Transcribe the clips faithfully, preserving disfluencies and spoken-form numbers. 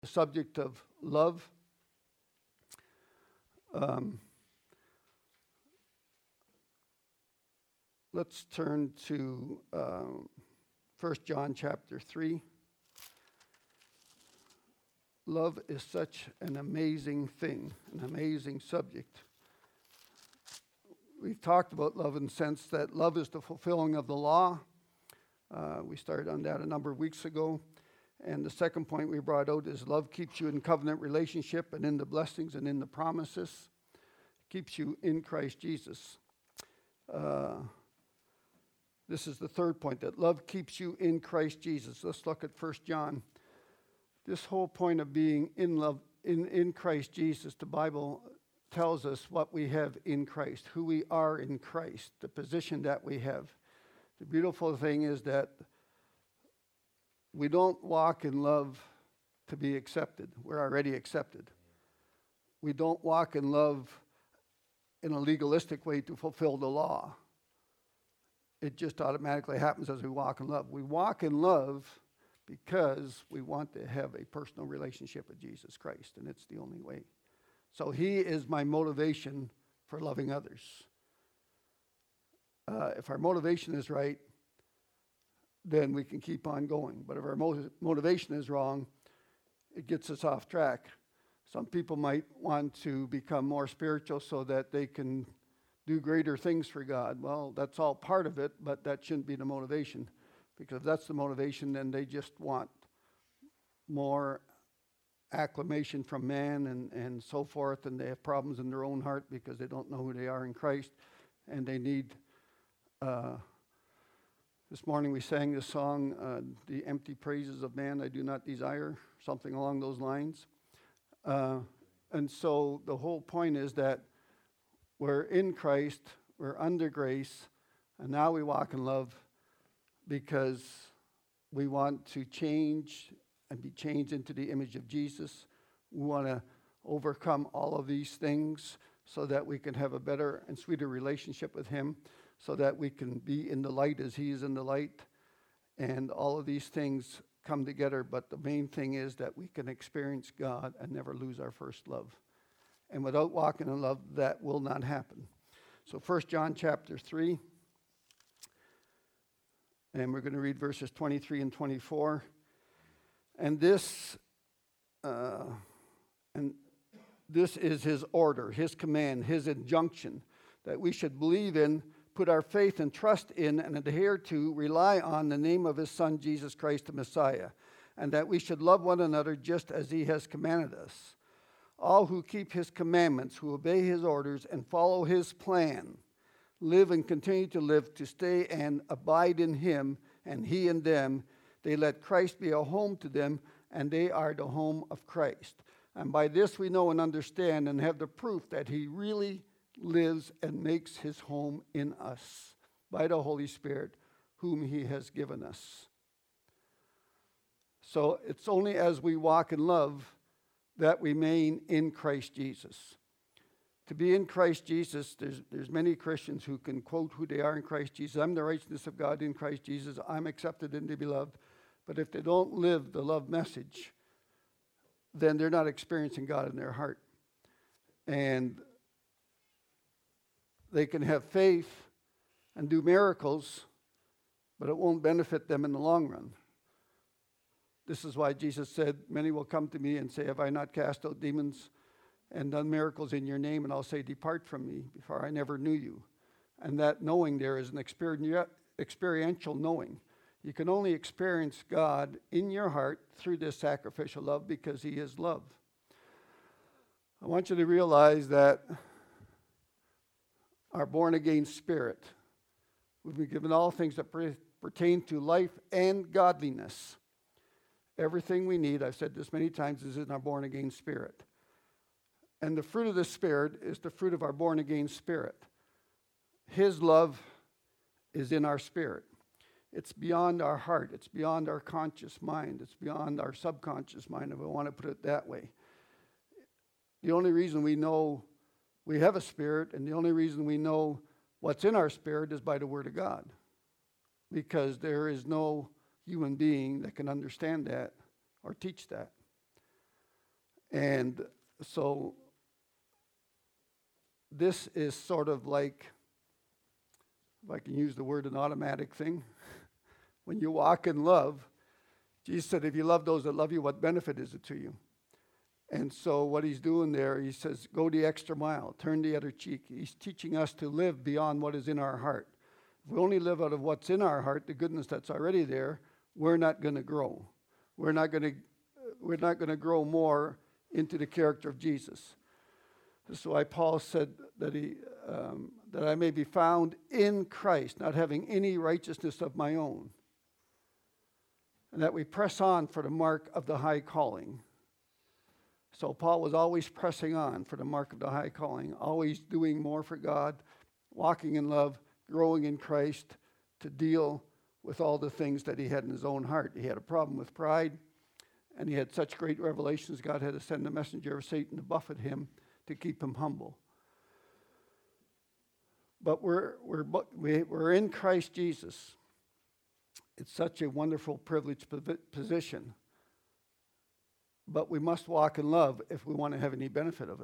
the subject of love. Um, let's turn to um, First John chapter three. Love is such an amazing thing, an amazing subject. We've talked about love in the sense that love is the fulfilling of the law. Uh, we started on that a number of weeks ago. And the second point we brought out is love keeps you in covenant relationship and in the blessings and in the promises. It keeps you in Christ Jesus. Uh, this is the third point, that love keeps you in Christ Jesus. Let's look at First John. This whole point of being in love, in, in Christ Jesus, the Bible tells us what we have in Christ, who we are in Christ, the position that we have. The beautiful thing is that we don't walk in love to be accepted. We're already accepted. We don't walk in love in a legalistic way to fulfill the law. It just automatically happens as we walk in love. We walk in love because we want to have a personal relationship with Jesus Christ, and it's the only way. So he is my motivation for loving others. Uh, if our motivation is right, then we can keep on going. But if our mo- motivation is wrong, it gets us off track. Some people might want to become more spiritual so that they can do greater things for God. Well, that's all part of it, but that shouldn't be the motivation. Because if that's the motivation, then they just want more acclamation from man and, and so forth, and they have problems in their own heart because they don't know who they are in Christ, and they need... Uh, This morning we sang the song, uh, The Empty Praises of Man I Do Not Desire, something along those lines. Uh, and so the whole point is that we're in Christ, we're under grace, and now we walk in love because we want to change and be changed into the image of Jesus. We want to overcome all of these things so that we can have a better and sweeter relationship with him, so that we can be in the light as he is in the light. And all of these things come together, but the main thing is that we can experience God and never lose our first love. And without walking in love, that will not happen. So First John chapter three, and we're going to read verses twenty-three and twenty-four. And this, uh, and this is his order, his command, his injunction, that we should believe in, put our faith and trust in, and adhere to, rely on the name of his Son, Jesus Christ, the Messiah, and that we should love one another just as he has commanded us. All who keep his commandments, who obey his orders, and follow his plan, live and continue to live, to stay and abide in him, and he in them. They let Christ be a home to them, and they are the home of Christ. And by this we know and understand and have the proof that he really lives and makes his home in us by the Holy Spirit, whom he has given us. So it's only as we walk in love that we remain in Christ Jesus. To be in Christ Jesus, there's, there's many Christians who can quote who they are in Christ Jesus. I'm the righteousness of God in Christ Jesus. I'm accepted in the beloved. But if they don't live the love message, then they're not experiencing God in their heart. And they can have faith and do miracles, but it won't benefit them in the long run. This is why Jesus said, many will come to me and say, have I not cast out demons and done miracles in your name? And I'll say, depart from me, for I never knew you. And that knowing there is an experi- experiential knowing. You can only experience God in your heart through this sacrificial love because he is love. I want you to realize that our born-again spirit, we've been given all things that per- pertain to life and godliness. Everything we need, I've said this many times, is in our born-again spirit. And the fruit of the Spirit is the fruit of our born-again spirit. His love is in our spirit. It's beyond our heart. It's beyond our conscious mind. It's beyond our subconscious mind, if I want to put it that way. The only reason we know we have a spirit, and the only reason we know what's in our spirit is by the Word of God. Because there is no human being that can understand that or teach that. And so this is sort of like, if I can use the word, an automatic thing. When you walk in love, Jesus said, if you love those that love you, what benefit is it to you? And so what he's doing there, he says, go the extra mile, turn the other cheek. He's teaching us to live beyond what is in our heart. If we only live out of what's in our heart, the goodness that's already there, we're not going to grow. We're not going to we're not going to grow more into the character of Jesus. This is why Paul said that he um, that I may be found in Christ, not having any righteousness of my own, and that we press on for the mark of the high calling. So Paul was always pressing on for the mark of the high calling, always doing more for God, walking in love, growing in Christ to deal with all the things that he had in his own heart. He had a problem with pride, and he had such great revelations, God had to send a messenger of Satan to buffet him to keep him humble. But we're, we're, we're in Christ Jesus. It's such a wonderful, privileged position. But we must walk in love if we want to have any benefit of it.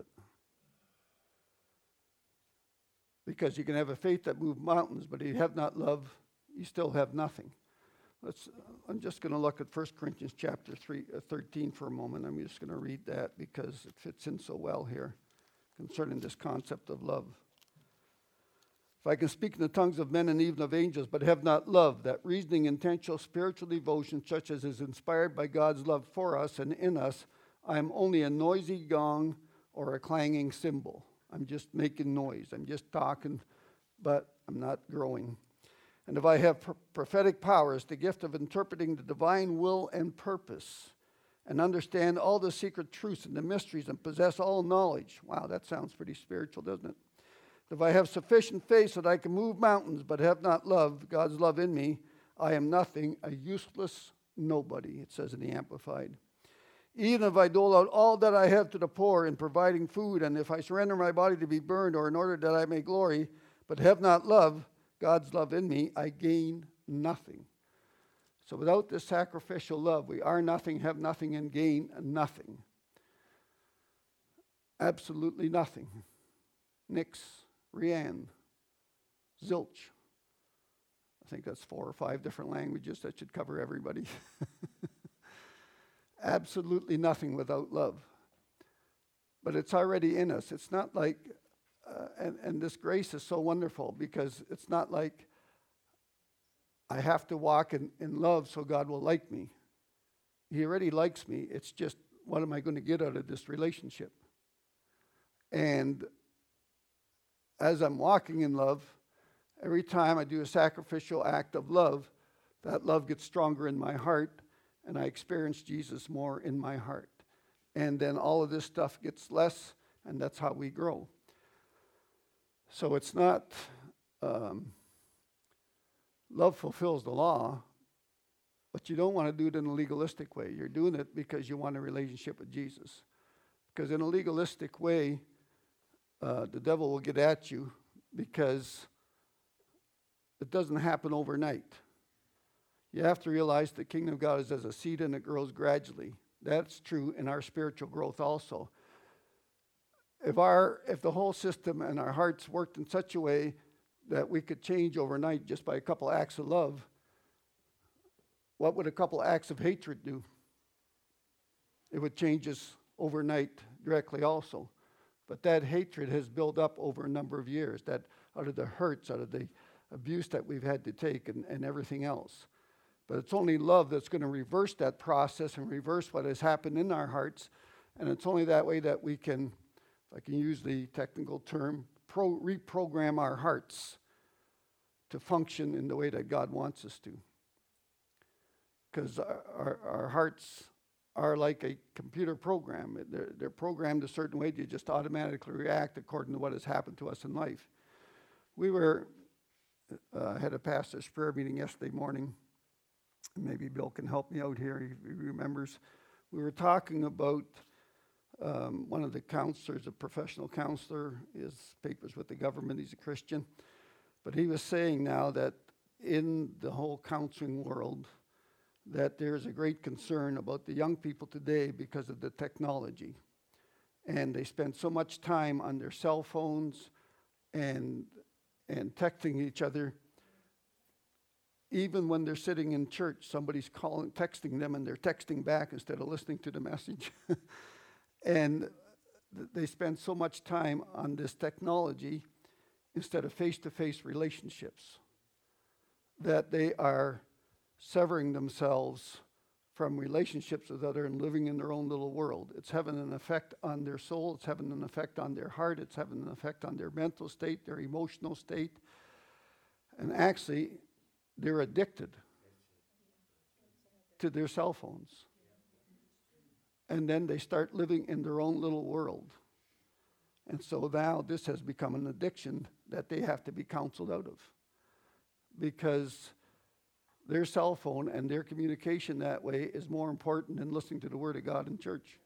Because you can have a faith that moves mountains, but if you have not love, you still have nothing. Let's. I'm just going to look at First Corinthians chapter three, uh, thirteen for a moment. I'm just going to read that because it fits in so well here concerning this concept of love. If I can speak in the tongues of men and even of angels, but have not love, that reasoning, intentional, spiritual devotion, such as is inspired by God's love for us and in us, I am only a noisy gong or a clanging cymbal. I'm just making noise. I'm just talking, but I'm not growing. And if I have pr- prophetic powers, the gift of interpreting the divine will and purpose, and understand all the secret truths and the mysteries, and possess all knowledge. Wow, that sounds pretty spiritual, doesn't it? If I have sufficient faith so that I can move mountains, but have not love, God's love in me, I am nothing, a useless nobody, it says in the Amplified. Even if I dole out all that I have to the poor in providing food, and if I surrender my body to be burned, or in order that I may glory, but have not love, God's love in me, I gain nothing. So without this sacrificial love, we are nothing, have nothing, and gain nothing. Absolutely nothing. Nix, Rian, zilch. I think that's four or five different languages that should cover everybody. Absolutely nothing without love. But it's already in us. It's not like, uh, and, and this grace is so wonderful because it's not like I have to walk in, in love so God will like me. He already likes me. It's just, what am I going to get out of this relationship? And as I'm walking in love, every time I do a sacrificial act of love, that love gets stronger in my heart, and I experience Jesus more in my heart. And then all of this stuff gets less, and that's how we grow. So it's not, um, love fulfills the law, but you don't want to do it in a legalistic way. You're doing it because you want a relationship with Jesus. Because in a legalistic way, uh, the devil will get at you because it doesn't happen overnight. You have to realize the kingdom of God is as a seed and it grows gradually. That's true in our spiritual growth also. If our if the whole system and our hearts worked in such a way that we could change overnight just by a couple acts of love, what would a couple acts of hatred do? It would change us overnight directly also. But that hatred has built up over a number of years, that out of the hurts, out of the abuse that we've had to take and, and everything else. But it's only love that's going to reverse that process and reverse what has happened in our hearts. And it's only that way that we can, if I can use the technical term, pro, reprogram our hearts to function in the way that God wants us to. Because our, our, our hearts are like a computer program. They're, they're programmed a certain way. You just automatically react according to what has happened to us in life. We were, uh, had a pastor's prayer meeting yesterday morning. Maybe Bill can help me out here. He, he remembers. We were talking about um, one of the counselors, a professional counselor, his papers with the government. He's a Christian. But he was saying now that in the whole counseling world, that there's a great concern about the young people today because of the technology. and they spend so much time on their cell phones and and texting each other. Even when they're sitting in church, somebody's calling, texting them, and they're texting back instead of listening to the message. And th- they spend so much time on this technology instead of face-to-face relationships that they are severing themselves from relationships with others and living in their own little world. It's having an effect on their soul. It's having an effect on their heart. It's having an effect on their mental state, their emotional state. And actually, they're addicted to their cell phones. And then they start living in their own little world. And so now this has become an addiction that they have to be counseled out of. Because their cell phone and their communication that way is more important than listening to the Word of God in church.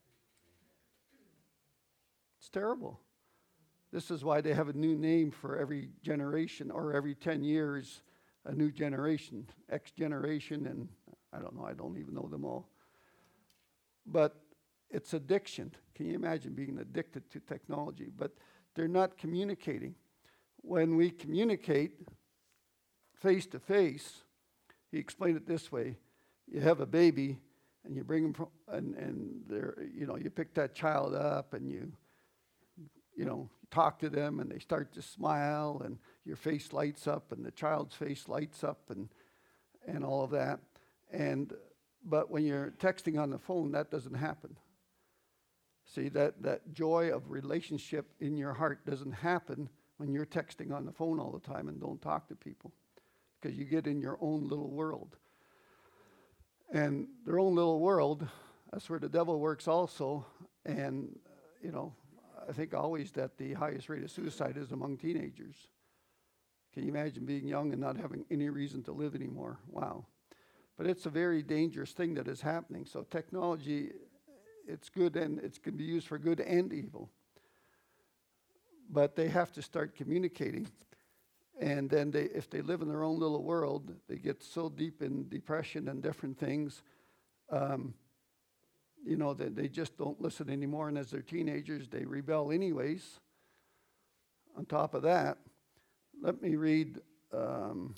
It's terrible. This is why they have a new name for every generation, or every ten years, a new generation, X generation, and I don't know, I don't even know them all. But it's addiction. Can you imagine being addicted to technology? But they're not communicating. When we communicate face to face, he explained it this way: you have a baby, and you bring them from, and and they're, you know, you pick that child up, and you, you know, talk to them, and they start to smile, and your face lights up, and the child's face lights up, and and all of that. And but when you're texting on the phone, that doesn't happen. See, that that joy of relationship in your heart doesn't happen when you're texting on the phone all the time and don't talk to people, because you get in your own little world. And their own little world, that's where the devil works also. And, uh, you know, I think always that the highest rate of suicide is among teenagers. Can you imagine being young and not having any reason to live anymore? Wow. But it's a very dangerous thing that is happening. So technology, it's good, and it can be used for good and evil. But they have to start communicating. And then they, if they live in their own little world, they get so deep in depression and different things, um, you know, that they just don't listen anymore. And as they're teenagers, they rebel anyways. On top of that, let me read um,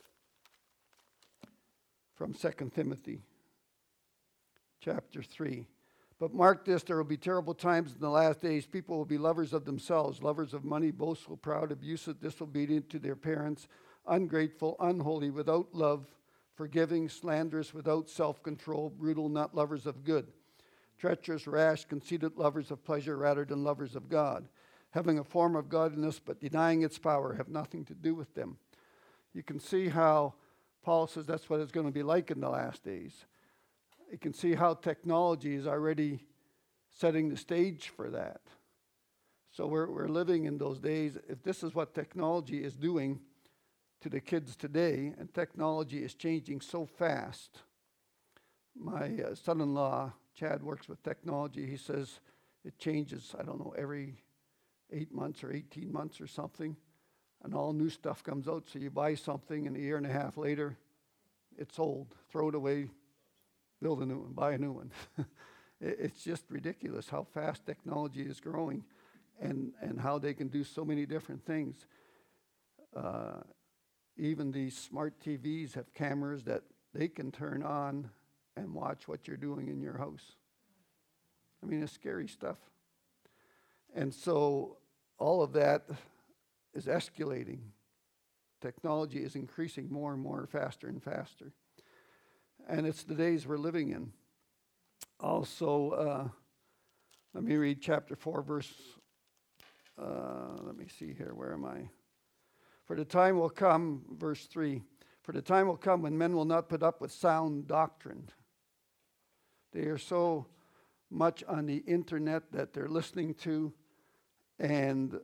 from Second Timothy chapter three. But mark this, there will be terrible times in the last days. People will be lovers of themselves, lovers of money, boastful, proud, abusive, disobedient to their parents, ungrateful, unholy, without love, forgiving, slanderous, without self-control, brutal, not lovers of good, treacherous, rash, conceited, lovers of pleasure rather than lovers of God, having a form of godliness but denying its power, have nothing to do with them. You can see how Paul says that's what it's going to be like in the last days. You can see how technology is already setting the stage for that. So we're we're living in those days. If this is what technology is doing to the kids today, and technology is changing so fast. My uh, son-in-law, Chad, works with technology. He says it changes, I don't know, every eight months or eighteen months or something, and all new stuff comes out. So you buy something, and a year and a half later, it's old. Throw it away. Build a new one, buy a new one. It's just ridiculous how fast technology is growing, and, and how they can do so many different things. Uh, even these smart T Vs have cameras that they can turn on and watch what you're doing in your house. I mean, it's scary stuff. And so all of that is escalating. Technology is increasing more and more, faster and faster. And it's the days we're living in. Also, uh, let me read chapter four, verse, uh, let me see here, where am I? For the time will come, verse three, for the time will come when men will not put up with sound doctrine. They are so much on the internet that they're listening to, and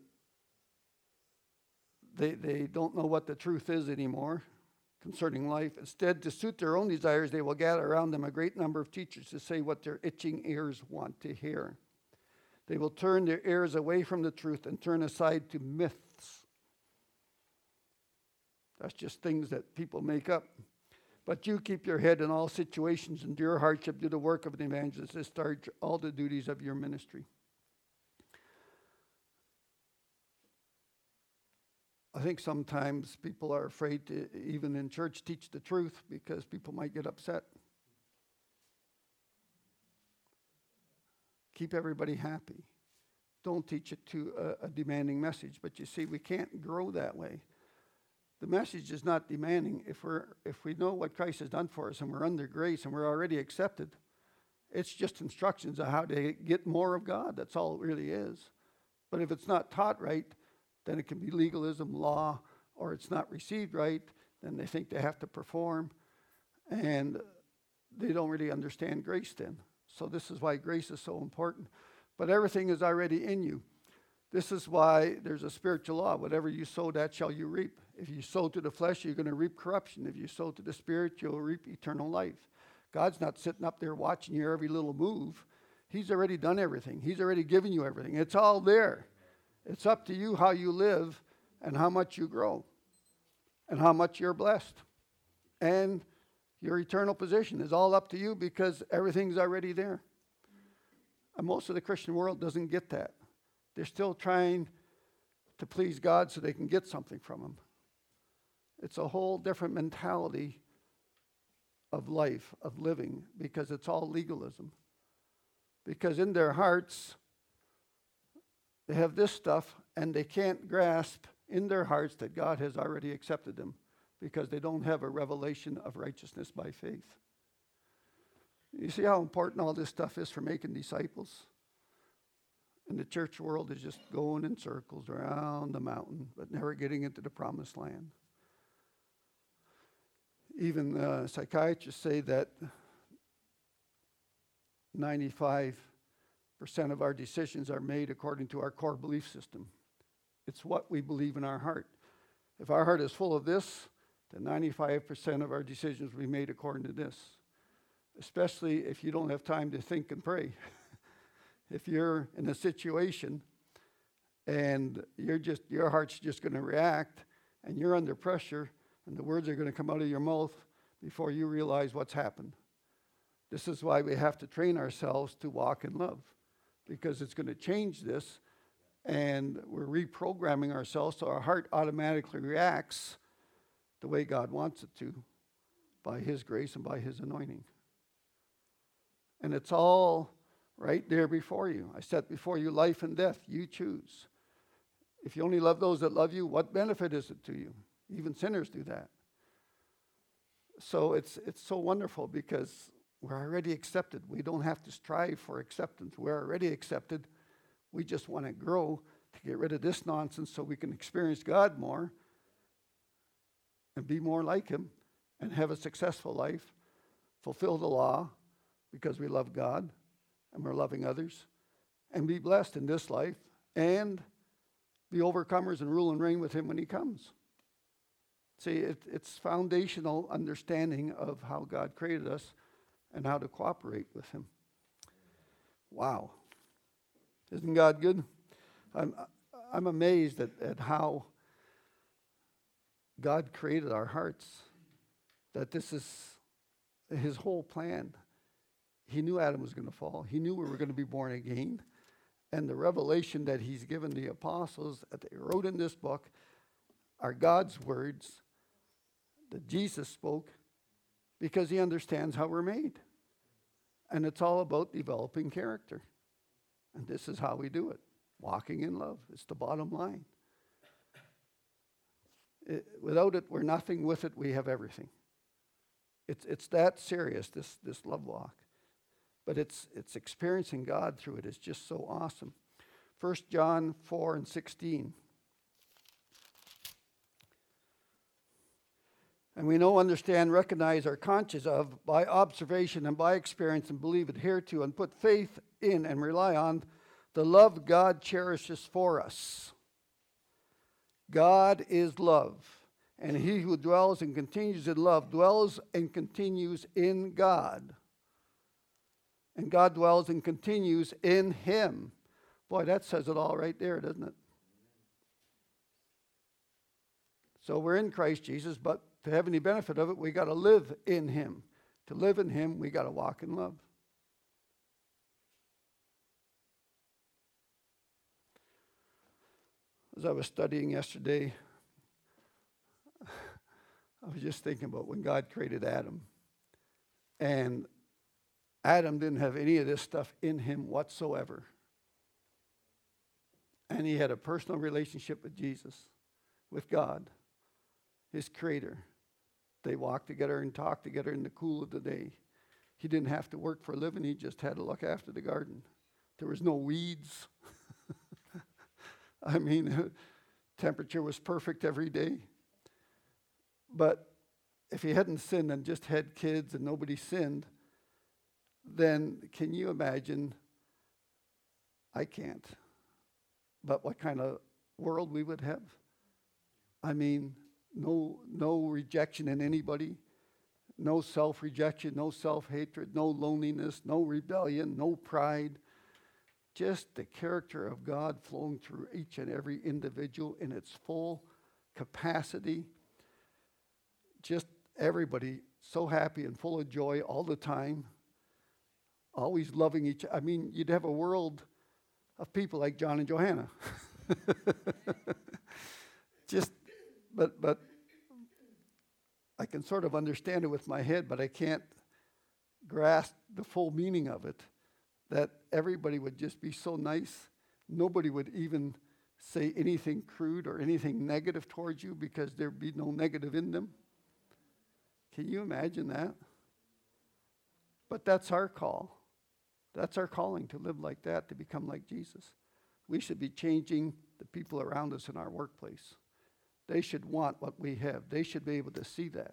they they don't know what the truth is anymore concerning life. Instead, to suit their own desires, they will gather around them a great number of teachers to say what their itching ears want to hear. They will turn their ears away from the truth and turn aside to myths. That's just things that people make up. But you keep your head in all situations, endure hardship, do the work of an evangelist, discharge all the duties of your ministry. I think sometimes people are afraid to, even in church, teach the truth because people might get upset. Keep everybody happy. Don't teach it to a, a demanding message. But you see, we can't grow that way. The message is not demanding. If we're if we know what Christ has done for us and we're under grace and we're already accepted, it's just instructions of how to get more of God. That's all it really is. But if it's not taught right, then it can be legalism, law, or it's not received right. Then they think they have to perform, and they don't really understand grace then. So this is why grace is so important. But everything is already in you. This is why there's a spiritual law. Whatever you sow, that shall you reap. If you sow to the flesh, you're going to reap corruption. If you sow to the spirit, you'll reap eternal life. God's not sitting up there watching your every little move. He's already done everything. He's already given you everything. It's all there. It's up to you how you live and how much you grow and how much you're blessed. And your eternal position is all up to you because everything's already there. And most of the Christian world doesn't get that. They're still trying to please God so they can get something from him. It's a whole different mentality of life, of living, because it's all legalism. Because in their hearts, they have this stuff, and they can't grasp in their hearts that God has already accepted them because they don't have a revelation of righteousness by faith. You see how important all this stuff is for making disciples? And the church world is just going in circles around the mountain, but never getting into the promised land. Even uh, psychiatrists say that ninety-five percent of our decisions are made according to our core belief system. It's what we believe in our heart. If our heart is full of this, then ninety-five percent of our decisions will be made according to this. Especially if you don't have time to think and pray. If you're in a situation and you're just your heart's just going to react and you're under pressure and the words are going to come out of your mouth before you realize what's happened. This is why we have to train ourselves to walk in love, because it's going to change this, and we're reprogramming ourselves so our heart automatically reacts the way God wants it to by his grace and by his anointing. And it's all right there before you. I set before you life and death. You choose. If you only love those that love you, what benefit is it to you? Even sinners do that. So it's it's so wonderful because we're already accepted. We don't have to strive for acceptance. We're already accepted. We just want to grow to get rid of this nonsense so we can experience God more and be more like him and have a successful life, fulfill the law because we love God and we're loving others, and be blessed in this life and be overcomers and rule and reign with him when he comes. See, it, it's foundational understanding of how God created us and how to cooperate with him. Wow. Isn't God good? I'm, I'm amazed at, at how God created our hearts, that this is his whole plan. He knew Adam was going to fall. He knew we were going to be born again. And the revelation that he's given the apostles that they wrote in this book are God's words that Jesus spoke because he understands how we're made. And it's all about developing character. And this is how we do it. Walking in love. It's the bottom line. It, without it, we're nothing. With it, we have everything. It's it's that serious, this, this love walk. But it's it's experiencing God through it is just so awesome. First John four and sixteen. And we know, understand, recognize, are conscious of by observation and by experience and believe, adhere to, and put faith in and rely on the love God cherishes for us. God is love, and he who dwells and continues in love dwells and continues in God. And God dwells and continues in him. Boy, that says it all right there, doesn't it? So we're in Christ Jesus, but to have any benefit of it, we got to live in him. To live in him, we got to walk in love. As I was studying yesterday, I was just thinking about when God created Adam. And Adam didn't have any of this stuff in him whatsoever. And he had a personal relationship with Jesus, with God, his creator. They walked together and talked together in the cool of the day. He didn't have to work for a living. He just had to look after the garden. There was no weeds. I mean, temperature was perfect every day. But if he hadn't sinned and just had kids and nobody sinned, then can you imagine? I can't. But what kind of world we would have? I mean, no, no rejection in anybody, no self-rejection, no self-hatred, no loneliness, no rebellion, no pride. Just the character of God flowing through each and every individual in its full capacity. Just everybody so happy and full of joy all the time, always loving each other. I mean, you'd have a world of people like John and Johanna. Just, but, but I can sort of understand it with my head, but I can't grasp the full meaning of it, that everybody would just be so nice. Nobody would even say anything crude or anything negative towards you because there'd be no negative in them. Can you imagine that? But that's our call. That's our calling, to live like that, to become like Jesus. We should be changing the people around us in our workplace. They should want what we have. They should be able to see that.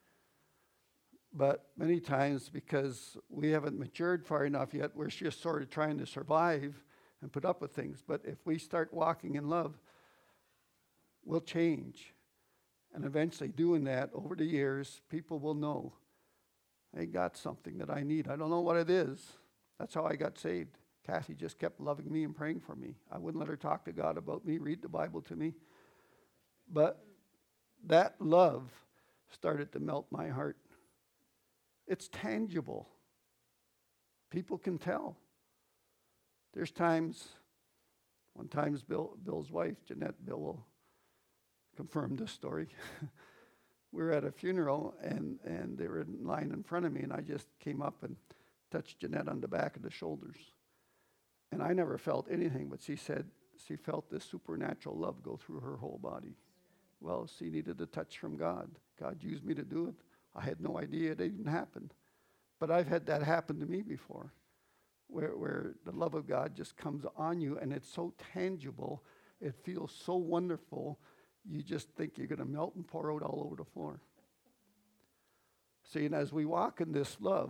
But many times, because we haven't matured far enough yet, we're just sort of trying to survive and put up with things. But if we start walking in love, we'll change. And eventually doing that over the years, people will know, they got something that I need. I don't know what it is. That's how I got saved. Kathy just kept loving me and praying for me. I wouldn't let her talk to God about me, read the Bible to me. But that love started to melt my heart. It's tangible. People can tell. There's times, one time Bill, Bill's wife, Jeanette, Bill will confirm this story. We were at a funeral, and, and they were in line in front of me, and I just came up and touched Jeanette on the back of the shoulders. And I never felt anything, but she said she felt this supernatural love go through her whole body. Well, she needed a touch from God. God used me to do it. I had no idea it even happened. But I've had that happen to me before, where, where the love of God just comes on you, and it's so tangible. It feels so wonderful. You just think you're going to melt and pour out all over the floor. See, and as we walk in this love,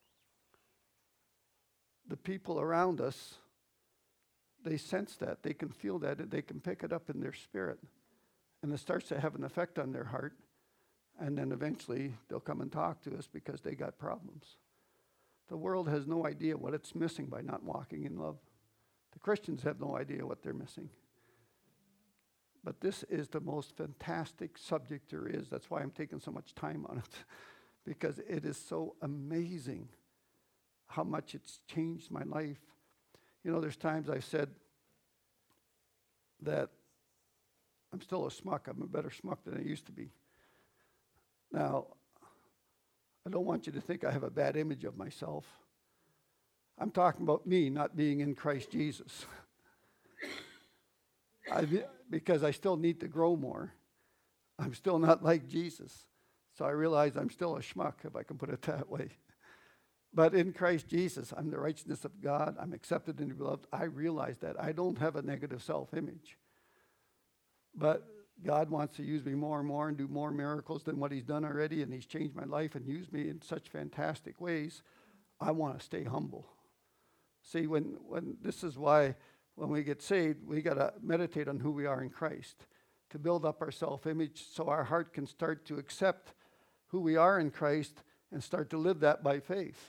the people around us, they sense that. They can feel that, and they can pick it up in their spirit. And it starts to have an effect on their heart. And then eventually they'll come and talk to us because they got problems. The world has no idea what it's missing by not walking in love. The Christians have no idea what they're missing. But this is the most fantastic subject there is. That's why I'm taking so much time on it, because it is so amazing how much it's changed my life. You know, there's times I've said that I'm still a schmuck. I'm a better schmuck than I used to be. Now, I don't want you to think I have a bad image of myself. I'm talking about me not being in Christ Jesus. I, because I still need to grow more. I'm still not like Jesus. So I realize I'm still a schmuck, if I can put it that way. But in Christ Jesus, I'm the righteousness of God. I'm accepted and beloved. I realize that. I don't have a negative self-image. But God wants to use me more and more and do more miracles than what he's done already, and he's changed my life and used me in such fantastic ways. I want to stay humble. See, when, when this is why when we get saved, we got to meditate on who we are in Christ to build up our self-image so our heart can start to accept who we are in Christ and start to live that by faith.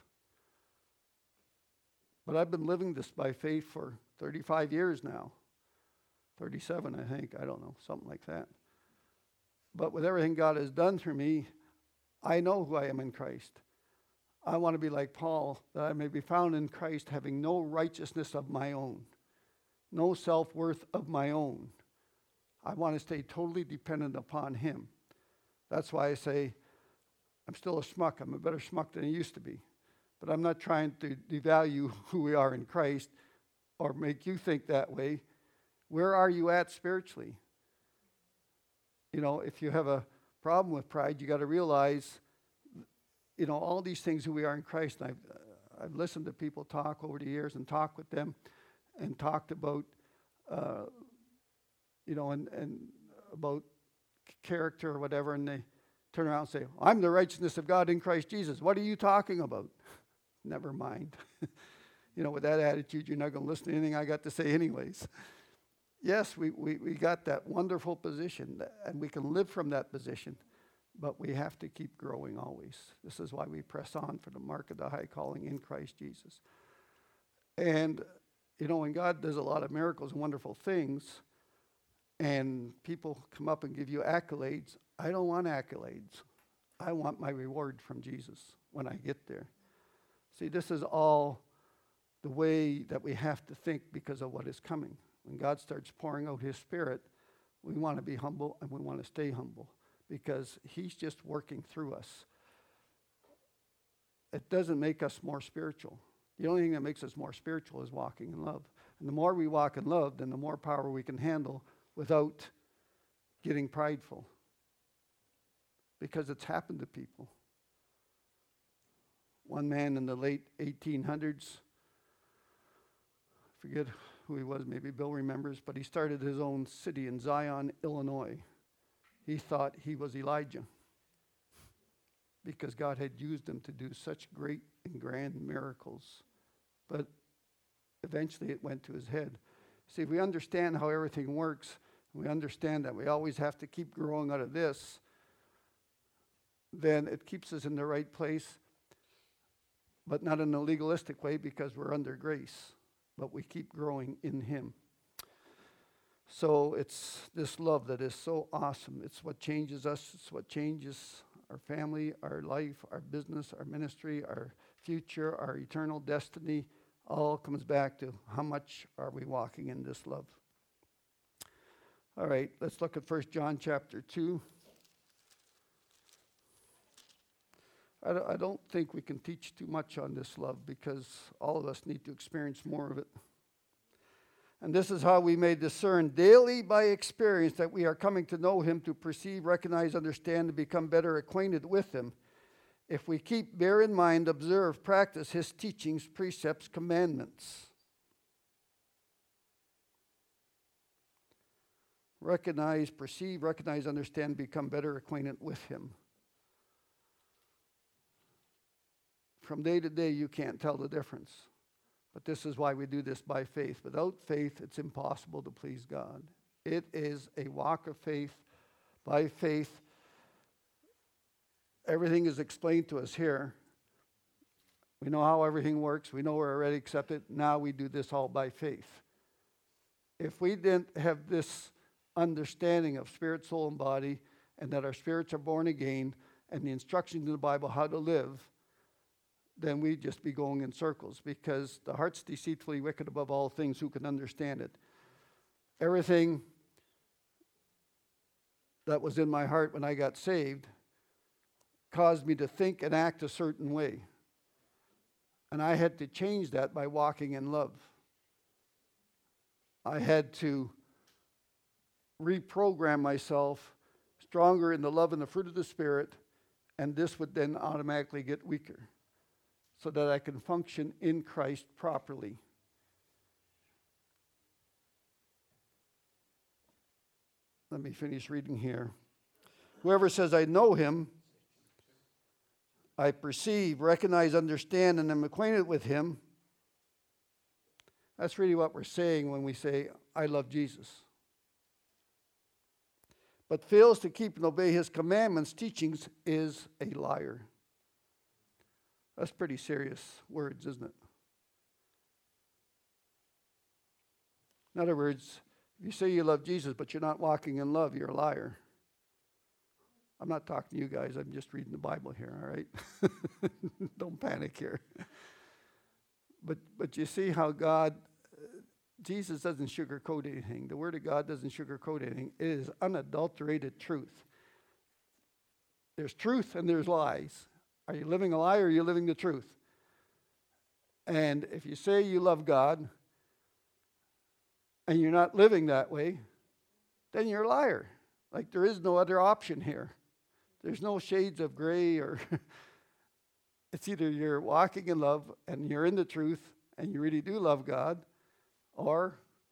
But I've been living this by faith for thirty-five years now. thirty-seven, I think. I don't know, something like that. But with everything God has done through me, I know who I am in Christ. I want to be like Paul, that I may be found in Christ, having no righteousness of my own, no self-worth of my own. I want to stay totally dependent upon him. That's why I say I'm still a schmuck. I'm a better schmuck than I used to be. But I'm not trying to devalue who we are in Christ or make you think that way. Where are you at spiritually? You know, if you have a problem with pride, you got to realize, you know, all these things who we are in Christ. And I've, uh, I've listened to people talk over the years and talk with them and talked about, uh, you know, and, and about character or whatever, and they turn around and say, I'm the righteousness of God in Christ Jesus. What are you talking about? Never mind. You know, with that attitude, you're not going to listen to anything I got to say anyways. Yes, we, we, we got that wonderful position, and we can live from that position, but we have to keep growing always. This is why we press on for the mark of the high calling in Christ Jesus. And, you know, when God does a lot of miracles and wonderful things, and people come up and give you accolades, I don't want accolades. I want my reward from Jesus when I get there. See, this is all the way that we have to think because of what is coming. When God starts pouring out his Spirit, we want to be humble and we want to stay humble because he's just working through us. It doesn't make us more spiritual. The only thing that makes us more spiritual is walking in love. And the more we walk in love, then the more power we can handle without getting prideful. Because it's happened to people. One man in the late eighteen hundreds, I forget who he was, maybe Bill remembers, but he started his own city in Zion, Illinois. He thought he was Elijah because God had used him to do such great and grand miracles. But eventually it went to his head. See, if we understand how everything works, we understand that we always have to keep growing out of this, then it keeps us in the right place, but not in a legalistic way because we're under grace. But we keep growing in him. So it's this love that is so awesome. It's what changes us. It's what changes our family, our life, our business, our ministry, our future, our eternal destiny. All comes back to how much are we walking in this love. All right, let's look at First John chapter two. I don't think we can teach too much on this love because all of us need to experience more of it. And this is how we may discern daily by experience that we are coming to know him, to perceive, recognize, understand, and become better acquainted with him. If we keep, bear in mind, observe, practice his teachings, precepts, commandments. Recognize, perceive, recognize, understand, become better acquainted with him. From day to day, you can't tell the difference. But this is why we do this by faith. Without faith, it's impossible to please God. It is a walk of faith. By faith, everything is explained to us here. We know how everything works. We know we're already accepted. Now we do this all by faith. If we didn't have this understanding of spirit, soul, and body, and that our spirits are born again, and the instructions in the Bible how to live, then we'd just be going in circles because the heart's deceitfully wicked above all things. Who can understand it? Everything that was in my heart when I got saved caused me to think and act a certain way. And I had to change that by walking in love. I had to reprogram myself stronger in the love and the fruit of the Spirit, and this would then automatically get weaker, so that I can function in Christ properly. Let me finish reading here. Whoever says, I know him, I perceive, recognize, understand, and am acquainted with him, that's really what we're saying when we say, I love Jesus. But fails to keep and obey his commandments, teachings, is a liar. That's pretty serious words, isn't it? In other words, if you say you love Jesus, but you're not walking in love, you're a liar. I'm not talking to you guys. I'm just reading the Bible here, all right? Don't panic here. But but you see how God, uh, Jesus doesn't sugarcoat anything. The Word of God doesn't sugarcoat anything. It is unadulterated truth. There's truth and there's lies. Are you living a lie or are you living the truth? And if you say you love God and you're not living that way, then you're a liar. Like there is no other option here. There's no shades of gray or it's either you're walking in love and you're in the truth and you really do love God, or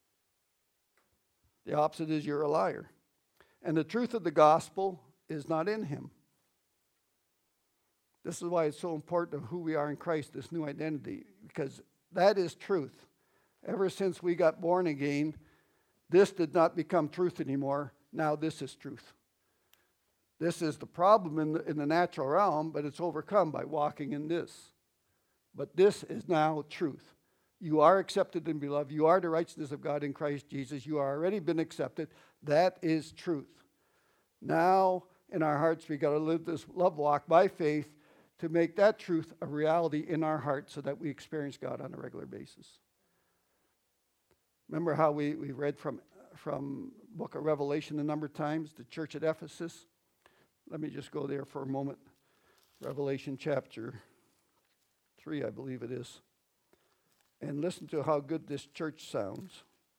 the opposite is you're a liar. And the truth of the gospel is not in him. This is why it's so important of who we are in Christ, this new identity, because that is truth. Ever since we got born again, this did not become truth anymore. Now this is truth. This is the problem in the, in the natural realm, but it's overcome by walking in this. But this is now truth. You are accepted and beloved. You are the righteousness of God in Christ Jesus. You are already been accepted. That is truth. Now, in our hearts, we got to live this love walk by faith to make that truth a reality in our hearts so that we experience God on a regular basis. Remember how we, we read from, from book of Revelation a number of times, the church at Ephesus? Let me just go there for a moment. Revelation chapter three, I believe it is. And listen to how good this church sounds.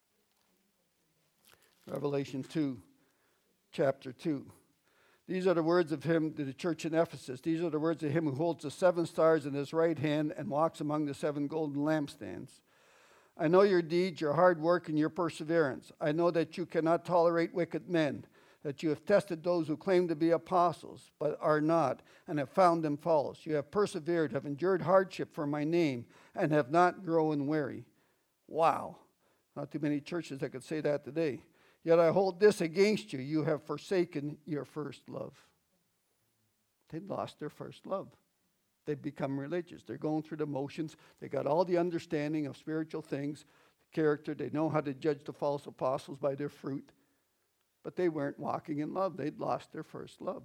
Revelation two, chapter two. These are the words of him to the church in Ephesus. These are the words of him who holds the seven stars in his right hand and walks among the seven golden lampstands. I know your deeds, your hard work, and your perseverance. I know that you cannot tolerate wicked men, that you have tested those who claim to be apostles, but are not, and have found them false. You have persevered, have endured hardship for my name, and have not grown weary. Wow. Not too many churches that could say that today. Yet I hold this against you. You have forsaken your first love. They'd lost their first love. They've become religious. They're going through the motions. They got all the understanding of spiritual things, character. They know how to judge the false apostles by their fruit. But they weren't walking in love. They'd lost their first love.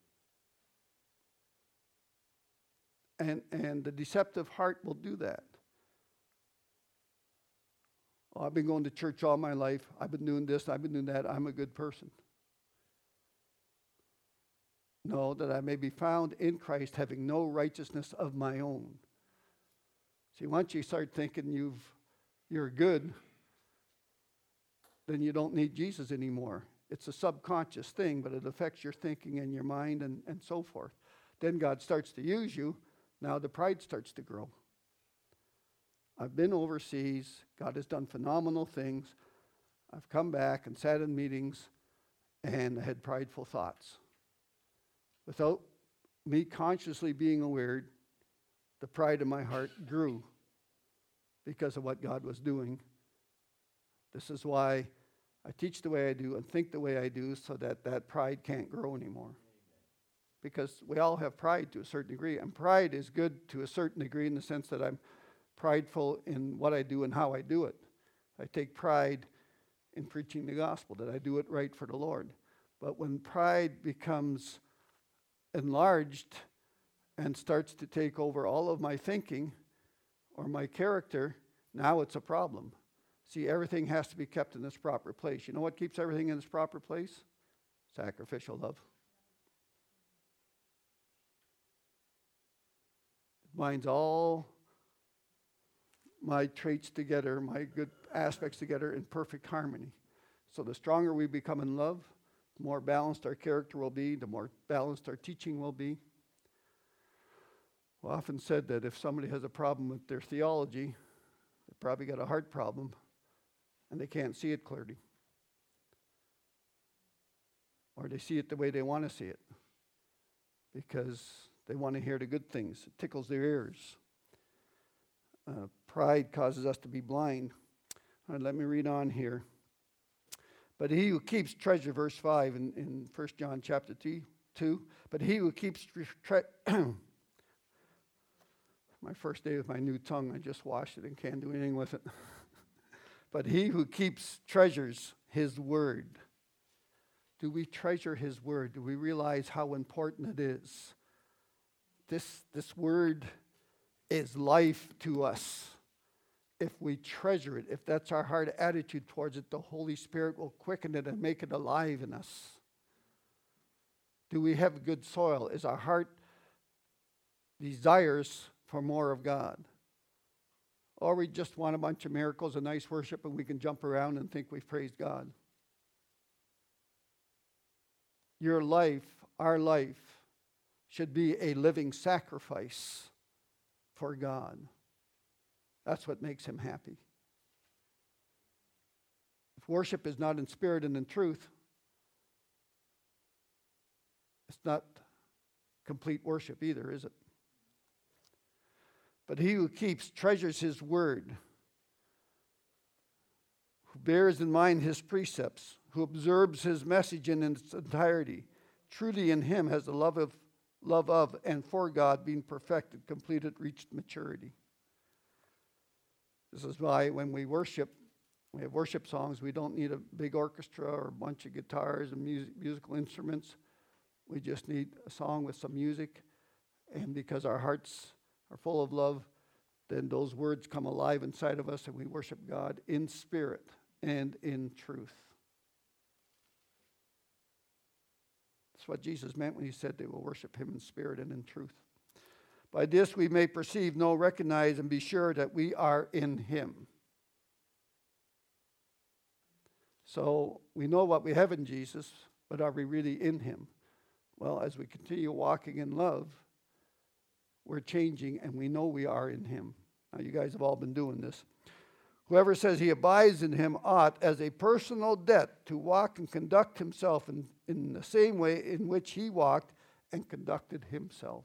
And, and the deceptive heart will do that. Oh, I've been going to church all my life. I've been doing this. I've been doing that. I'm a good person. No, that I may be found in Christ, having no righteousness of my own. See, once you start thinking you've, you're good, then you don't need Jesus anymore. It's a subconscious thing, but it affects your thinking and your mind and, and so forth. Then God starts to use you. Now the pride starts to grow. I've been overseas. God has done phenomenal things. I've come back and sat in meetings and had prideful thoughts. Without me consciously being aware, the pride in my heart grew because of what God was doing. This is why I teach the way I do and think the way I do so that that pride can't grow anymore. Because we all have pride to a certain degree. And pride is good to a certain degree in the sense that I'm prideful in what I do and how I do it. I take pride in preaching the gospel, that I do it right for the Lord. But when pride becomes enlarged and starts to take over all of my thinking or my character, now it's a problem. See, everything has to be kept in its proper place. You know what keeps everything in its proper place? Sacrificial love. It binds all my traits together, my good aspects together in perfect harmony. So the stronger we become in love, the more balanced our character will be, the more balanced our teaching will be. Well, often said that if somebody has a problem with their theology, they probably got a heart problem, and they can't see it clearly. Or they see it the way they want to see it, because they want to hear the good things. It tickles their ears. Uh, pride causes us to be blind. All right, let me read on here. But he who keeps treasure, verse five in, in First John chapter two, but he who keeps tre- my first day with my new tongue, I just washed it and can't do anything with it. But he who keeps treasures his word. Do we treasure his word? Do we realize how important it is? This, this word is life to us. If we treasure it, if that's our heart attitude towards it, the Holy Spirit will quicken it and make it alive in us. Do we have good soil? Is our heart desires for more of God? Or we just want a bunch of miracles and nice worship and we can jump around and think we've praised God? Your life, our life, should be a living sacrifice for God. That's what makes him happy. If worship is not in spirit and in truth, it's not complete worship either, is it? But he who keeps, treasures his word, who bears in mind his precepts, who observes his message in its entirety, truly in him has the love of, love of and for God being perfected, completed, reached maturity. This is why when we worship, we have worship songs, we don't need a big orchestra or a bunch of guitars and music, musical instruments. We just need a song with some music. And because our hearts are full of love, then those words come alive inside of us and we worship God in spirit and in truth. That's what Jesus meant when he said they will worship him in spirit and in truth. By this we may perceive, know, recognize, and be sure that we are in him. So we know what we have in Jesus, but are we really in him? Well, as we continue walking in love, we're changing and we know we are in him. Now, you guys have all been doing this. Whoever says he abides in him ought, as a personal debt, to walk and conduct himself in, in the same way in which he walked and conducted himself.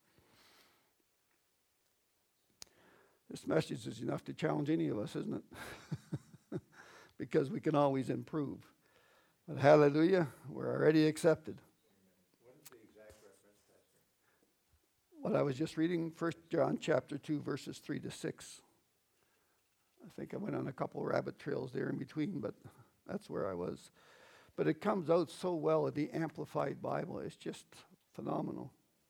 This message is enough to challenge any of us, isn't it? Because we can always improve. But hallelujah, we're already accepted. What is the exact reference, Pastor? What I was just reading, First John chapter two, verses three to six. I think I went on a couple rabbit trails there in between, but that's where I was. But it comes out so well in the Amplified Bible. It's just phenomenal.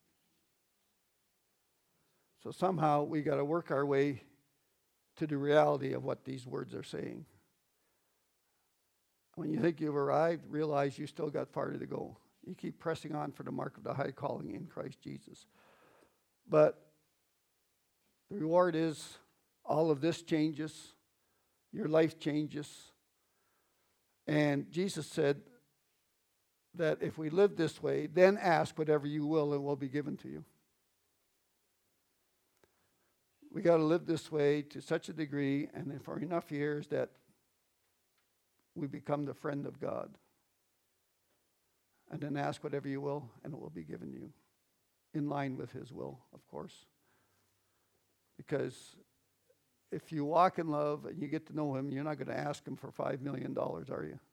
So somehow we got to work our way to the reality of what these words are saying. When you think you've arrived, realize you still got farther to go. You keep pressing on for the mark of the high calling in Christ Jesus. But the reward is all of this changes. Your life changes. And Jesus said that if we live this way, then ask whatever you will and it will be given to you. We got to live this way to such a degree and for enough years that we become the friend of God. And then ask whatever you will, and it will be given you. In line with his will, of course. Because if you walk in love and you get to know him, you're not going to ask him for five million dollars, are you?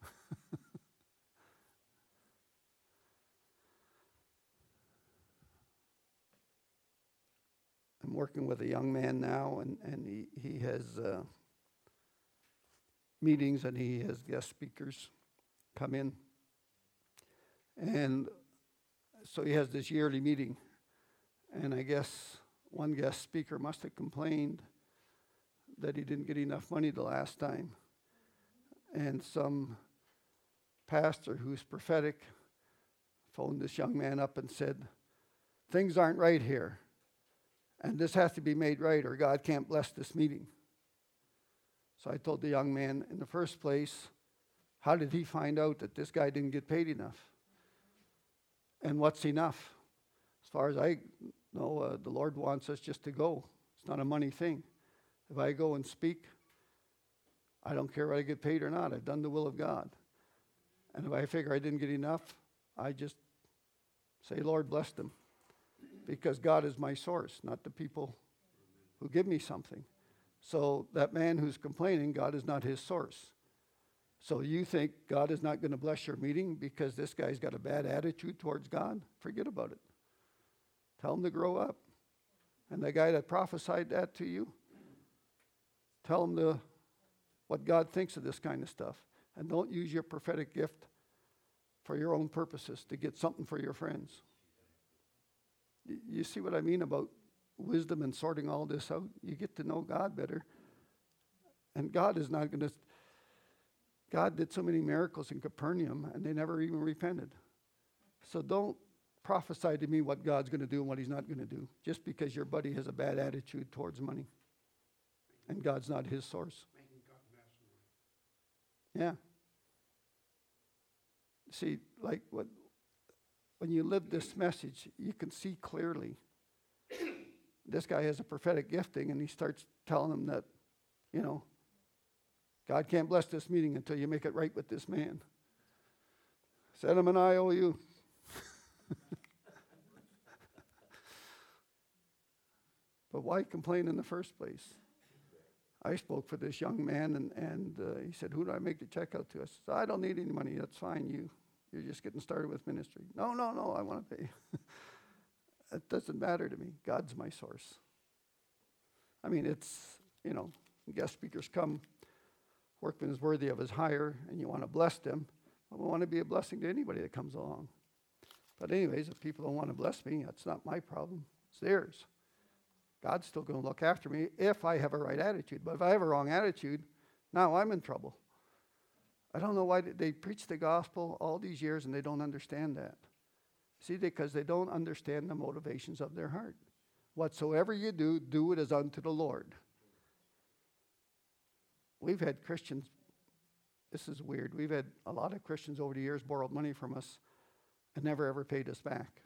I'm working with a young man now, and, and he, he has uh, meetings and he has guest speakers come in. And so he has this yearly meeting. And I guess one guest speaker must have complained that he didn't get enough money the last time. And some pastor who's prophetic phoned this young man up and said, things aren't right here. And this has to be made right or God can't bless this meeting. So I told the young man, in the first place, how did he find out that this guy didn't get paid enough? And what's enough? As far as I know, uh, the Lord wants us just to go. It's not a money thing. If I go and speak, I don't care whether I get paid or not. I've done the will of God. And if I figure I didn't get enough, I just say, Lord, bless them. Because God is my source, not the people who give me something. So that man who's complaining, God is not his source. So you think God is not going to bless your meeting because this guy's got a bad attitude towards God? Forget about it. Tell him to grow up. And the guy that prophesied that to you, tell him the, what God thinks of this kind of stuff. And don't use your prophetic gift for your own purposes to get something for your friends. You see what I mean about wisdom and sorting all this out? You get to know God better. And God is not going to... God did so many miracles in Capernaum, and they never even repented. So don't prophesy to me what God's going to do and what he's not going to do, just because your buddy has a bad attitude towards money and God's not his source. Yeah. See, like what, when you live this message, you can see clearly. This guy has a prophetic gifting, and he starts telling them that, you know, God can't bless this meeting until you make it right with this man. Send him an I O U. But why complain in the first place? I spoke for this young man, and, and uh, he said, who do I make the check out to? I said, I don't need any money. That's fine. You, you're just getting started with ministry. No, no, no, I want to pay. It doesn't matter to me. God's my source. I mean, it's, you know, guest speakers come, workman is worthy of his hire, and you want to bless them. Well, we want to be a blessing to anybody that comes along. But anyways, if people don't want to bless me, that's not my problem. It's theirs. God's still going to look after me if I have a right attitude. But if I have a wrong attitude, now I'm in trouble. I don't know why they preach the gospel all these years and they don't understand that. See, because they don't understand the motivations of their heart. Whatsoever you do, do it as unto the Lord. We've had Christians, this is weird, we've had a lot of Christians over the years borrowed money from us and never ever paid us back.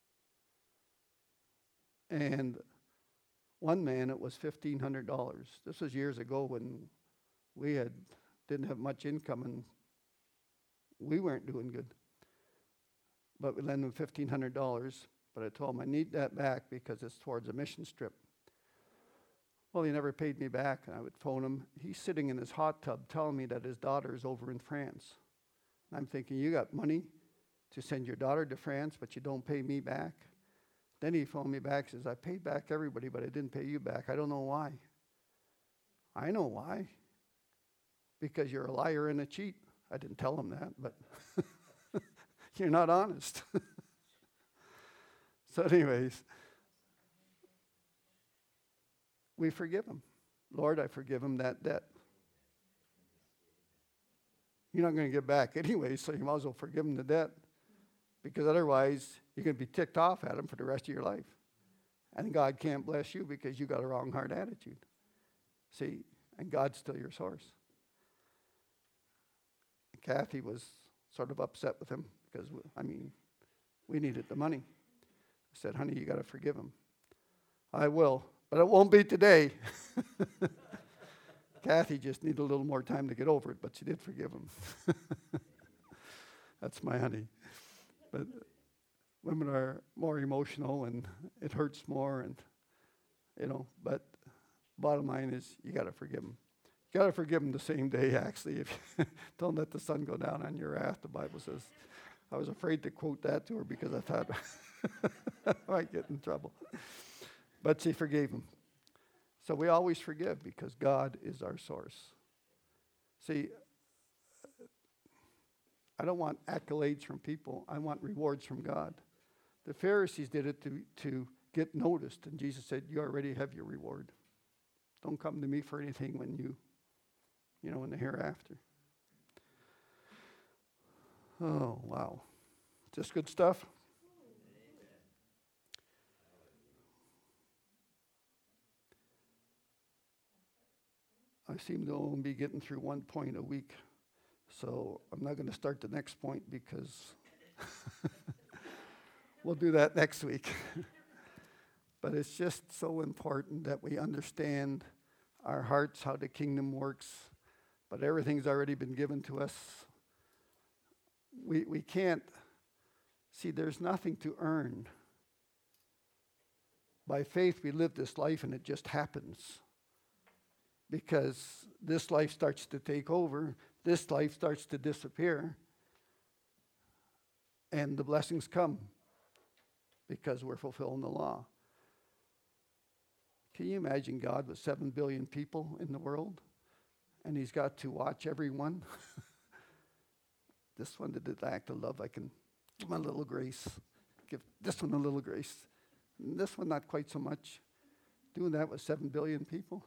And one man, it was fifteen hundred dollars. This was years ago when we had didn't have much income and we weren't doing good. But we lent him fifteen hundred dollars, but I told him I need that back because it's towards a mission trip. Well, he never paid me back, and I would phone him. He's sitting in his hot tub telling me that his daughter is over in France. And I'm thinking, you got money to send your daughter to France, but you don't pay me back? Then he phoned me back and says, I paid back everybody, but I didn't pay you back. I don't know why. I know why. Because you're a liar and a cheat. I didn't tell him that, but you're not honest. So anyways, we forgive him. Lord, I forgive him that debt. You're not going to get back anyway, so you might as well forgive him the debt. Because otherwise, you're going to be ticked off at him for the rest of your life. And God can't bless you because you got a wrong heart attitude. See, and God's still your source. Kathy was sort of upset with him because, I mean, we needed the money. I said, honey, you got to forgive him. I will, but it won't be today. Kathy just needed a little more time to get over it, but she did forgive him. That's my honey. But women are more emotional and it hurts more, and you know, but bottom line is you got to forgive them. You got to forgive them the same day, actually. If you don't let the sun go down on your wrath, the Bible says. I was afraid to quote that to her because I thought I might get in trouble. But she forgave him. So we always forgive because God is our source. See, I don't want accolades from people. I want rewards from God. The Pharisees did it to, to get noticed, and Jesus said, you already have your reward. Don't come to me for anything when you, you know, in the hereafter. Oh, wow. Just good stuff? I seem to only be getting through one point a week. So I'm not going to start the next point because we'll do that next week. But it's just so important that we understand our hearts, how the kingdom works. But everything's already been given to us. We we can't, see, there's nothing to earn. By faith, we live this life and it just happens. Because this life starts to take over. This life starts to disappear, and the blessings come because we're fulfilling the law. Can you imagine God with seven billion people in the world, and he's got to watch everyone? This one that did the act of love, I can give him a little grace. Give this one a little grace. And this one, not quite so much. Doing that with seven billion people?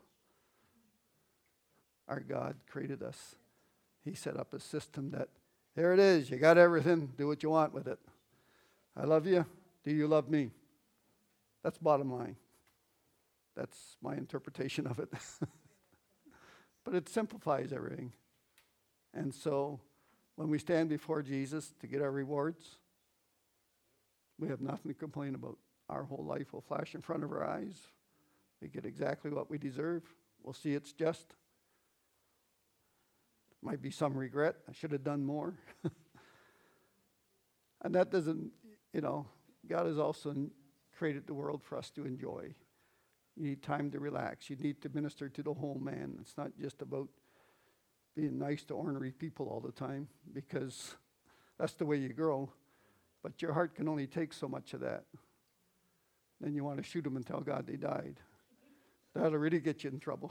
Our God created us. He set up a system that, there it is, you got everything, do what you want with it. I love you. Do you love me? That's bottom line. That's my interpretation of it. But it simplifies everything. And so when we stand before Jesus to get our rewards, we have nothing to complain about. Our whole life will flash in front of our eyes. We get exactly what we deserve. We'll see it's just. Might be some regret. I should have done more. And that doesn't, you know, God has also created the world for us to enjoy. You need time to relax. You need to minister to the whole man. It's not just about being nice to ornery people all the time, because that's the way you grow. But your heart can only take so much of that. Then you want to shoot them and tell God they died. That'll really get you in trouble.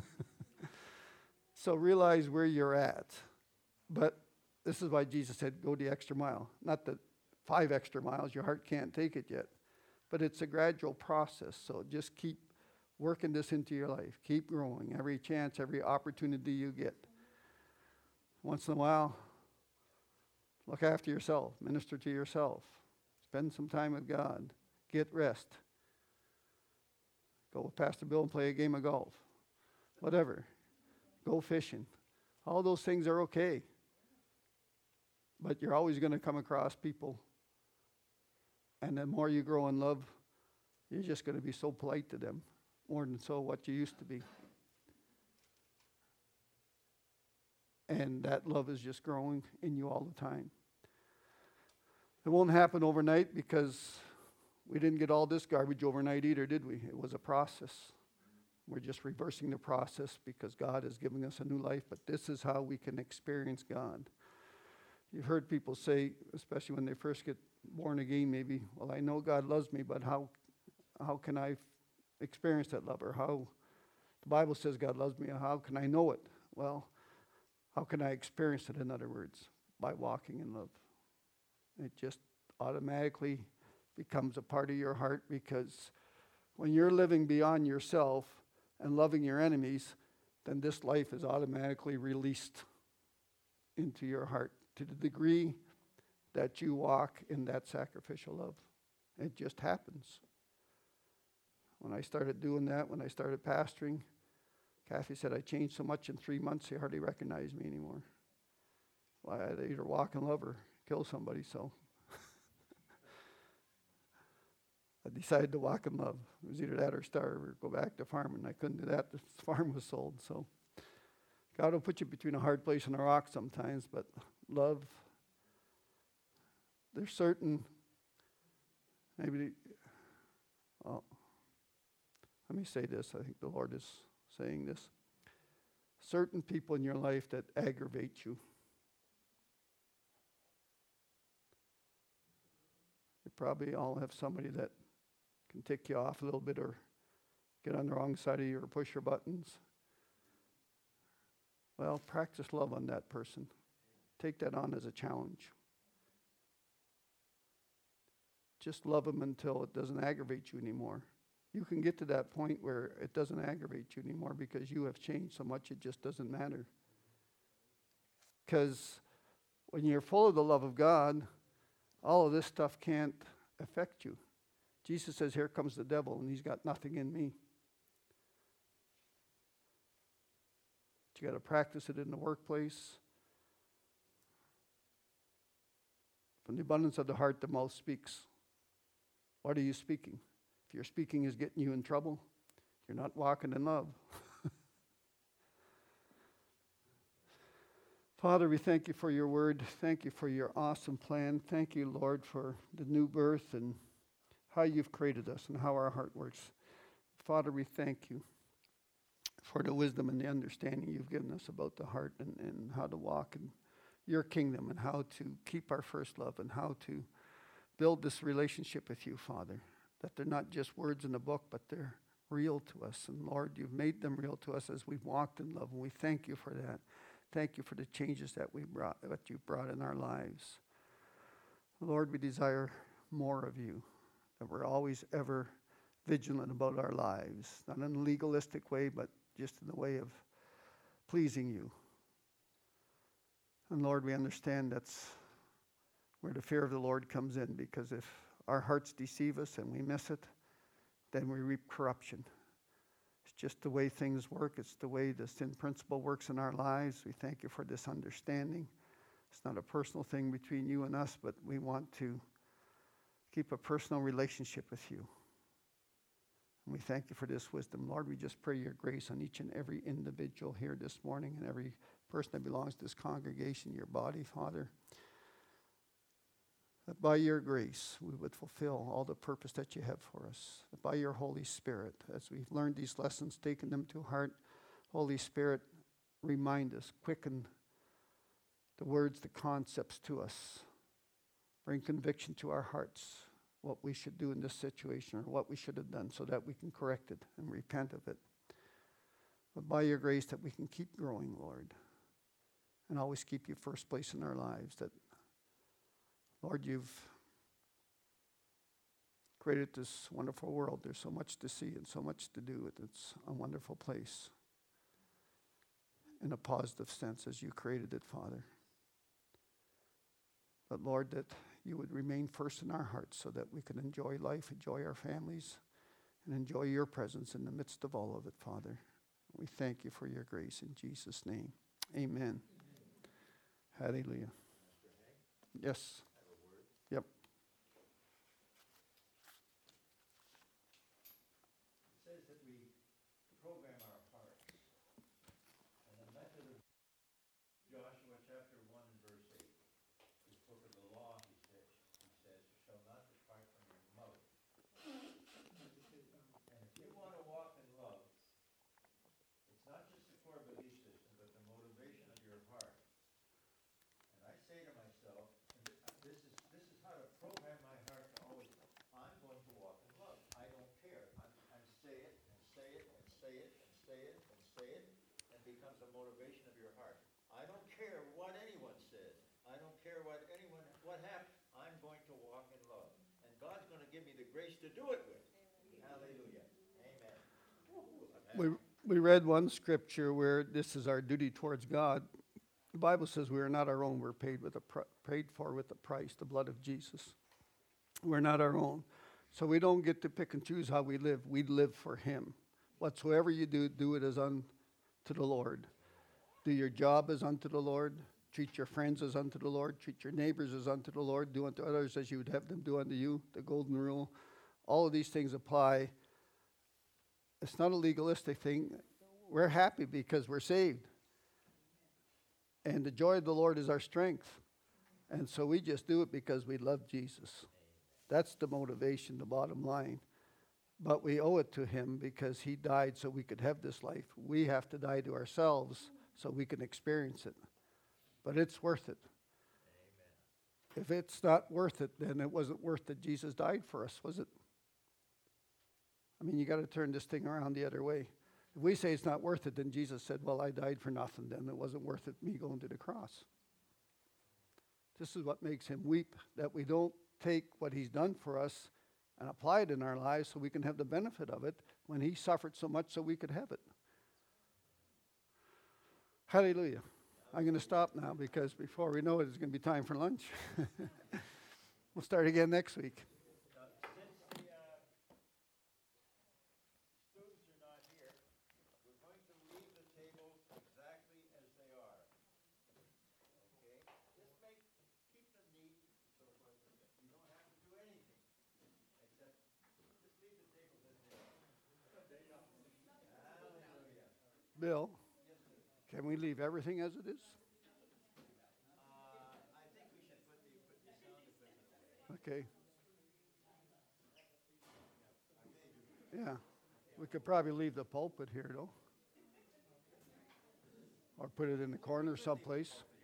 So realize where you're at. But this is why Jesus said, go the extra mile. Not that five extra miles, your heart can't take it yet. But it's a gradual process. So just keep working this into your life. Keep growing. Every chance, every opportunity you get. Once in a while, look after yourself. Minister to yourself. Spend some time with God. Get rest. Go with Pastor Bill and play a game of golf. Whatever. Go fishing. All those things are okay. But you're always going to come across people. And the more you grow in love, you're just going to be so polite to them. More than so what you used to be. And that love is just growing in you all the time. It won't happen overnight, because we didn't get all this garbage overnight either, did we? It was a process. We're just reversing the process because God is giving us a new life, but this is how we can experience God. You've heard people say, especially when they first get born again, maybe, well, I know God loves me, but how how can I experience that love? Or how, the Bible says God loves me, how can I know it? Well, how can I experience it, in other words? By walking in love. It just automatically becomes a part of your heart, because when you're living beyond yourself and loving your enemies, then this life is automatically released into your heart to the degree that you walk in that sacrificial love. It just happens. When I started doing that, when I started pastoring, Kathy said I changed so much in three months, they hardly recognize me anymore. Well, I had to either walk in love or kill somebody, so I decided to walk in love. It was either that or starve or go back to farming. I couldn't do that. The farm was sold. So God will put you between a hard place and a rock sometimes, but love, there's certain, maybe, well, let me say this. I think the Lord is saying this. Certain people in your life that aggravate you. You probably all have somebody that can tick you off a little bit, or get on the wrong side of you, or push your buttons. Well, practice love on that person. Take that on as a challenge. Just love them until it doesn't aggravate you anymore. You can get to that point where it doesn't aggravate you anymore because you have changed so much it just doesn't matter. Because when you're full of the love of God, all of this stuff can't affect you. Jesus says, here comes the devil, and he's got nothing in me. But you got to practice it in the workplace. From the abundance of the heart, the mouth speaks. What are you speaking? If your speaking is getting you in trouble, you're not walking in love. Father, we thank you for your word. Thank you for your awesome plan. Thank you, Lord, for the new birth and how you've created us and how our heart works. Father, we thank you for the wisdom and the understanding you've given us about the heart, and, and how to walk in your kingdom, and how to keep our first love, and how to build this relationship with you, Father. That they're not just words in the book, but they're real to us. And Lord, you've made them real to us as we've walked in love, and we thank you for that. Thank you for the changes that we brought, that you brought in our lives. Lord, we desire more of you, that we're always ever vigilant about our lives, not in a legalistic way, but just in the way of pleasing you. And Lord, we understand that's where the fear of the Lord comes in, because if our hearts deceive us and we miss it, then we reap corruption. It's just the way things work. It's the way the sin principle works in our lives. We thank you for this understanding. It's not a personal thing between you and us, but we want to keep a personal relationship with you. And we thank you for this wisdom. Lord, we just pray your grace on each and every individual here this morning and every person that belongs to this congregation, your body, Father. That by your grace we would fulfill all the purpose that you have for us. That by your Holy Spirit, as we've learned these lessons, taken them to heart, Holy Spirit, remind us, quicken the words, the concepts to us. Bring conviction to our hearts, what we should do in this situation or what we should have done, so that we can correct it and repent of it. But by your grace that we can keep growing, Lord, and always keep you first place in our lives. That, Lord, you've created this wonderful world. There's so much to see and so much to do. It's a wonderful place in a positive sense as you created it, Father. But Lord, that you would remain first in our hearts so that we can enjoy life, enjoy our families, and enjoy your presence in the midst of all of it, Father. We thank you for your grace in Jesus' name. Amen. Hallelujah. Yes. Yep. It says that we program our hearts. And the method of Joshua chapter one and verse eight. This book of the law, he says, he says, shall not depart from your mouth. And if you want to walk in love, it's not just the core belief system, but the motivation of your heart. And I say to myself, and th- this is this is how to program my heart to always, I'm going to walk in love. I don't care. I'm, I'm say it and say it and say it and say it and say it, and becomes a motivation of your heart. I don't care what anyone says. I don't care what anyone, what happens. I'm going to walk in love. And God's going to give me the grace to do it with. Hallelujah. Amen. We, we read one scripture where this is our duty towards God. The Bible says we are not our own. We're paid with a pr- paid for with a price, the blood of Jesus. We're not our own. So we don't get to pick and choose how we live. We live for him. Whatsoever you do, do it as unto the Lord. Do your job as unto the Lord. Treat your friends as unto the Lord. Treat your neighbors as unto the Lord. Do unto others as you would have them do unto you. The golden rule. All of these things apply. It's not a legalistic thing. We're happy because we're saved. And the joy of the Lord is our strength. And so we just do it because we love Jesus. That's the motivation, the bottom line. But we owe it to him because he died so we could have this life. We have to die to ourselves so we can experience it. But it's worth it. Amen. If it's not worth it, then it wasn't worth that Jesus died for us, was it? I mean, you got to turn this thing around the other way. If we say it's not worth it, then Jesus said, well, I died for nothing. Then it wasn't worth it, me going to the cross. This is what makes him weep, that we don't take what he's done for us and apply it in our lives so we can have the benefit of it when he suffered so much so we could have it. Hallelujah. I'm going to stop now because before we know it, it's going to be time for lunch. We'll start again next week. Bill, can we leave everything as it is? Uh, I think we should put the, put the sound effect away. Okay. Yeah. We could probably leave the pulpit here, though. Or put it in the corner someplace.